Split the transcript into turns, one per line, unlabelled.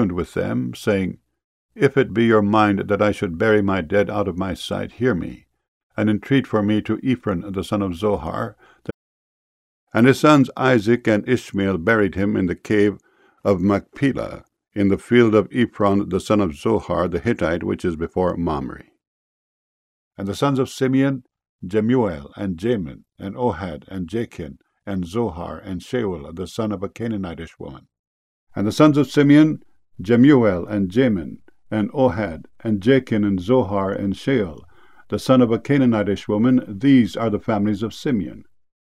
reckoned with them, saying, If it be your mind that I should bury my dead out of my sight, hear me, and entreat for me to Ephron the son of Zohar. And his sons Isaac and Ishmael buried him in the cave of Machpelah, in the field of Ephron the son of Zohar the Hittite, which is before Mamre. And the sons of Simeon, Jemuel, and Jamin, and Ohad, and Jachin, and Zohar, and Shaul the son of a Canaanitish woman. And the sons of Simeon, Jemuel, and Jamin, and Ohad, and Jachin, and Zohar, and Shaul the son of a Canaanitish woman. These are the families of Simeon.